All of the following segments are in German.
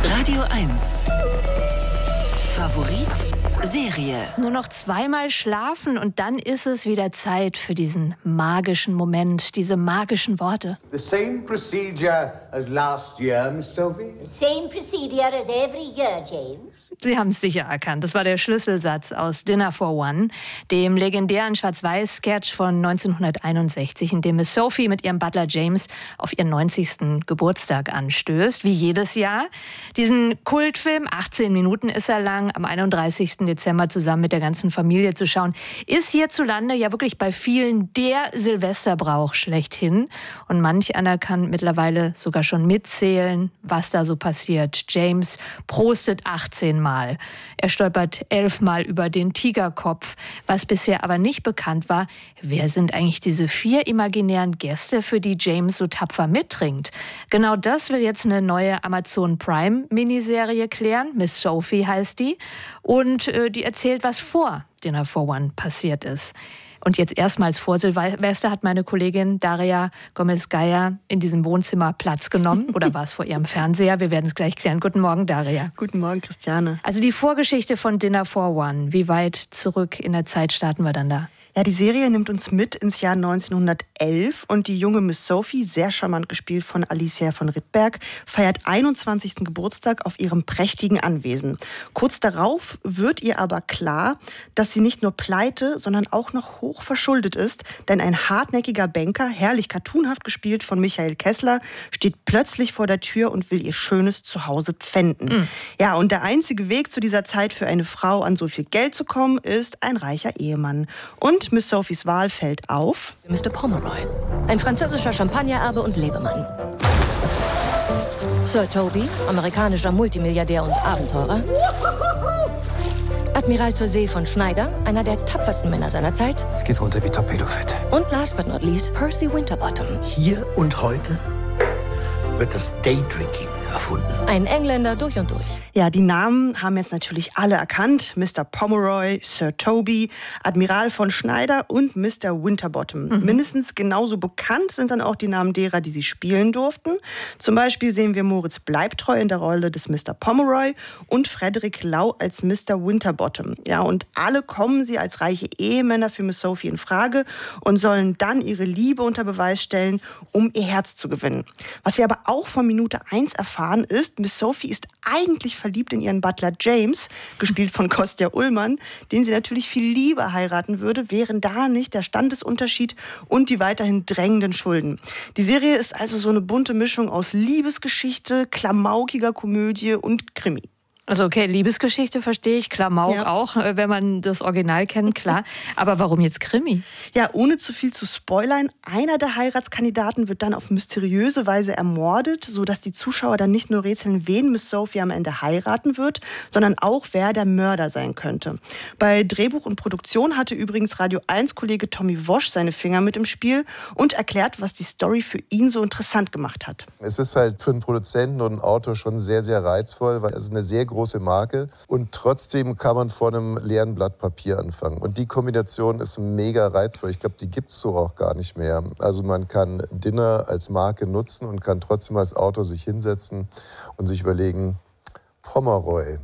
Radio 1. Favorit Serie. Nur noch zweimal schlafen und dann ist es wieder Zeit für diesen magischen Moment, diese magischen Worte. The same procedure as last year, Miss Sophie? Same procedure as every year, James. Sie haben es sicher erkannt. Das war der Schlüsselsatz aus Dinner for One, dem legendären Schwarz-Weiß-Sketch von 1961, in dem Miss Sophie mit ihrem Butler James auf ihren 90. Geburtstag anstößt, wie jedes Jahr. Diesen Kultfilm, 18 Minuten ist er lang, am 31. Dezember zusammen mit der ganzen Familie zu schauen, ist hierzulande ja wirklich bei vielen der Silvesterbrauch schlechthin. Und manch einer kann mittlerweile sogar schon mitzählen, was da so passiert. James prostet 18 Mal. Er stolpert 11 Mal über den Tigerkopf. Was bisher aber nicht bekannt war, wer sind eigentlich diese 4 imaginären Gäste, für die James so tapfer mittrinkt? Genau das will jetzt eine neue Amazon Prime Miniserie klären. Miss Sophie heißt die. Und die erzählt, was vor Dinner for One passiert ist. Und jetzt erstmals vor Silvester hat meine Kollegin Daria Gomez-Geier in diesem Wohnzimmer Platz genommen. Oder war es vor ihrem Fernseher? Wir werden es gleich klären. Guten Morgen, Daria. Guten Morgen, Christiane. Also die Vorgeschichte von Dinner for One. Wie weit zurück in der Zeit starten wir dann da? Ja, die Serie nimmt uns mit ins Jahr 1911 und die junge Miss Sophie, sehr charmant gespielt von Alicia von Rittberg, feiert 21. Geburtstag auf ihrem prächtigen Anwesen. Kurz darauf wird ihr aber klar, dass sie nicht nur pleite, sondern auch noch hoch verschuldet ist, denn ein hartnäckiger Banker, herrlich cartoonhaft gespielt von Michael Kessler, steht plötzlich vor der Tür und will ihr schönes Zuhause pfänden. Ja, und der einzige Weg zu dieser Zeit für eine Frau, an so viel Geld zu kommen, ist ein reicher Ehemann. Und Miss Sophies Wahl fällt auf Mr. Pomeroy, ein französischer Champagnererbe und Lebemann. Sir Toby, amerikanischer Multimilliardär und Abenteurer. Admiral zur See von Schneider, einer der tapfersten Männer seiner Zeit. Es geht runter wie Torpedofett. Und last but not least, Percy Winterbottom. Hier und heute wird das Daydrinking erfunden. Ein Engländer durch und durch. Ja, die Namen haben jetzt natürlich alle erkannt. Mr. Pomeroy, Sir Toby, Admiral von Schneider und Mr. Winterbottom. Mindestens genauso bekannt sind dann auch die Namen derer, die sie spielen durften. Zum Beispiel sehen wir Moritz Bleibtreu in der Rolle des Mr. Pomeroy und Frederik Lau als Mr. Winterbottom. Ja, und alle kommen sie als reiche Ehemänner für Miss Sophie in Frage und sollen dann ihre Liebe unter Beweis stellen, um ihr Herz zu gewinnen. Was wir aber auch von Minute 1 erfahren ist, Miss Sophie ist eigentlich verliebt in ihren Butler James, gespielt von Kostja Ullmann, den sie natürlich viel lieber heiraten würde, wären da nicht der Standesunterschied und die weiterhin drängenden Schulden. Die Serie ist also so eine bunte Mischung aus Liebesgeschichte, klamaukiger Komödie und Krimi. Also okay, Liebesgeschichte verstehe ich, Klamauk auch, wenn man das Original kennt, klar. Aber warum jetzt Krimi? Ja, ohne zu viel zu spoilern, einer der Heiratskandidaten wird dann auf mysteriöse Weise ermordet, sodass die Zuschauer dann nicht nur rätseln, wen Miss Sophie am Ende heiraten wird, sondern auch, wer der Mörder sein könnte. Bei Drehbuch und Produktion hatte übrigens Radio 1-Kollege Tommy Wosch seine Finger mit im Spiel und erklärt, was die Story für ihn so interessant gemacht hat. Es ist halt für einen Produzenten und einen Autor schon sehr, sehr reizvoll, weil es eine sehr große Marke und trotzdem kann man vor einem leeren Blatt Papier anfangen. Und die Kombination ist mega reizvoll. Ich glaube, die gibt es so auch gar nicht mehr. Also man kann Dinner als Marke nutzen und kann trotzdem als Autor sich hinsetzen und sich überlegen, Pomeroy.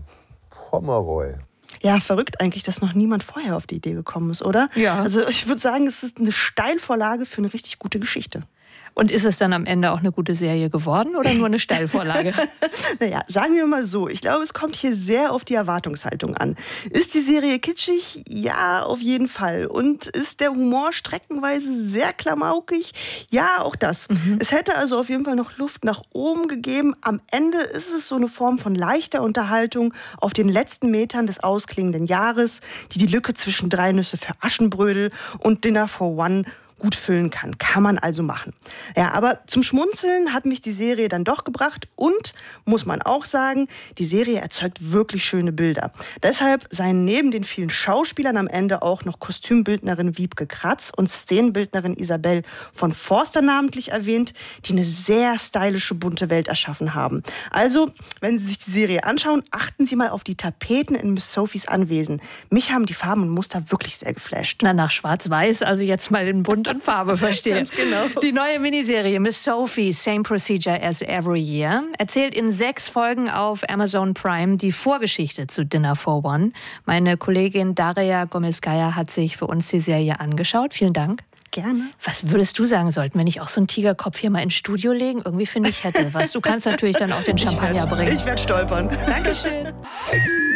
Ja, verrückt eigentlich, dass noch niemand vorher auf die Idee gekommen ist, oder? Ja. Also ich würde sagen, es ist eine Steilvorlage für eine richtig gute Geschichte. Und ist es dann am Ende auch eine gute Serie geworden oder nur eine Steilvorlage? Naja, sagen wir mal so, ich glaube, es kommt hier sehr auf die Erwartungshaltung an. Ist die Serie kitschig? Ja, auf jeden Fall. Und ist der Humor streckenweise sehr klamaukig? Ja, auch das. Es hätte also auf jeden Fall noch Luft nach oben gegeben. Am Ende ist es so eine Form von leichter Unterhaltung auf den letzten Metern des ausklingenden Jahres, die Lücke zwischen 3 Nüsse für Aschenbrödel und Dinner for One gut füllen kann. Kann man also machen. Ja, aber zum Schmunzeln hat mich die Serie dann doch gebracht und, muss man auch sagen, die Serie erzeugt wirklich schöne Bilder. Deshalb seien neben den vielen Schauspielern am Ende auch noch Kostümbildnerin Wiebke Kratz und Szenenbildnerin Isabel von Forster namentlich erwähnt, die eine sehr stylische, bunte Welt erschaffen haben. Also, wenn Sie sich die Serie anschauen, achten Sie mal auf die Tapeten in Miss Sophies Anwesen. Mich haben die Farben und Muster wirklich sehr geflasht. Na, nach Schwarz-Weiß, also jetzt mal in Bunt und Farbe verstehe. Ganz genau. Die neue Miniserie Miss Sophie, Same Procedure as Every Year, erzählt in 6 Folgen auf Amazon Prime die Vorgeschichte zu Dinner for One. Meine Kollegin Daria Gomezkaya hat sich für uns die Serie angeschaut. Vielen Dank. Gerne. Was würdest du sagen, sollten wir nicht auch so einen Tigerkopf hier mal ins Studio legen? Irgendwie finde ich, hätte was. Du kannst natürlich dann auch den Champagner bringen. Ich werde stolpern. Dankeschön.